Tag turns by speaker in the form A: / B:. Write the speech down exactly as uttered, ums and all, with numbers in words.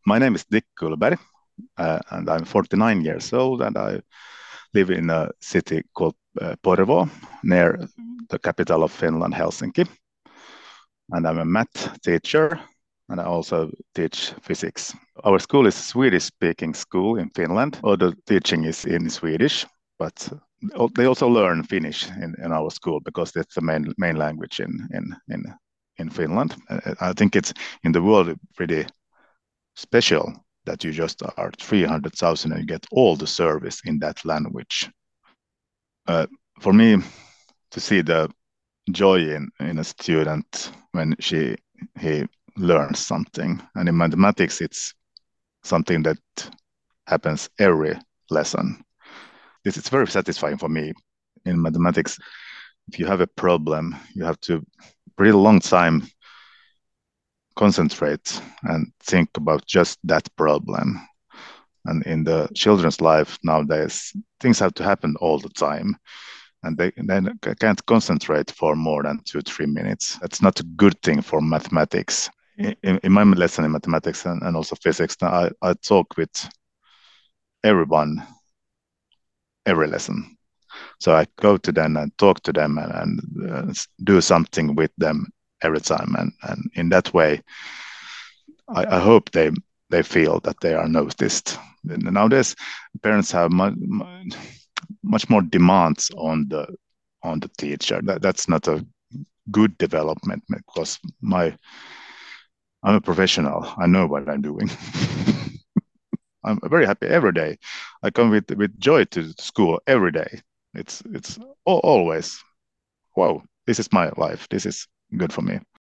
A: My name is Dick Kullberg, uh, and I'm forty-nine years old, and I live in a city called uh, Porvoo, near the capital of Finland, Helsinki. And I'm a math teacher, and I also teach physics. Our school is a Swedish-speaking school in Finland. All the teaching is in Swedish, but they also learn Finnish in, in our school because that's the main main language in in in in Finland. I think it's in the world pretty special that you just are three hundred thousand and you get all the service in that language. Uh, for me, to see the joy in, in a student when she he learns something, and in mathematics, it's something that happens every lesson. This is very satisfying for me. In mathematics, if you have a problem, you have to pretty long time concentrate and think about just that problem. And in the children's life nowadays, things have to happen all the time. And they then can't concentrate for more than two, three minutes. That's not a good thing for mathematics. In, in my lesson in mathematics and, and also physics, I, I talk with everyone every lesson. So I go to them and talk to them and, and uh, do something with them every time. And, and in that way, I, I hope they they feel that they are noticed. Nowadays, parents have much, much more demands on the on the teacher. That, that's not a good development because my I'm a professional. I know what I'm doing. I'm very happy every day. I come with with joy to school every day. It's it's always wow. This is my life. This is good for me.